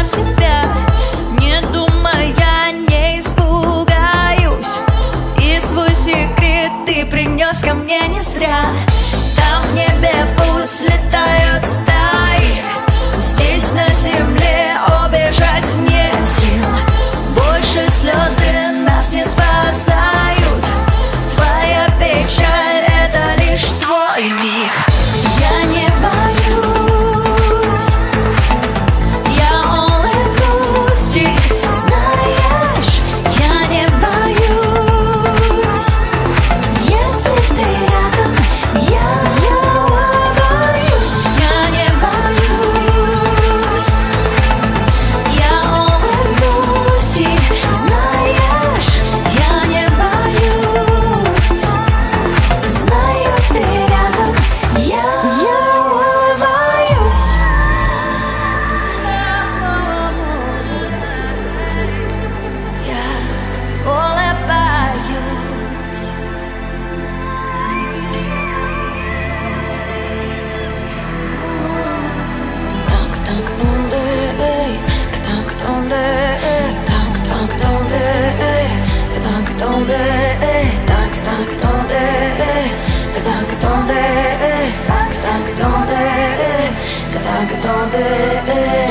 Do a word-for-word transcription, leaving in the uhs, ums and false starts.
тебя. Не думая, не испугаюсь, и свой секрет ты принес ко мне не зря. Там в небе пусть летают стаи, здесь на земле убежать нет сил. Больше слезы нас не спасают, твоя печаль — это лишь твой миг. Я не боюсь, я улыбнусь, ты знаешь, я не боюсь. Если ты рядом, я, я улыбаюсь. Я не боюсь, я улыбнусь, ты знаешь, я не боюсь. Знаю, ты рядом, я, я улыбаюсь. Я улыбаюсь. Так, так, donde, ey, так, donde, ey, так, так, donde, ey, так, donde, ey, так, так, donde, ey, так, donde, ey, так, так, donde, ey, так, donde, ey.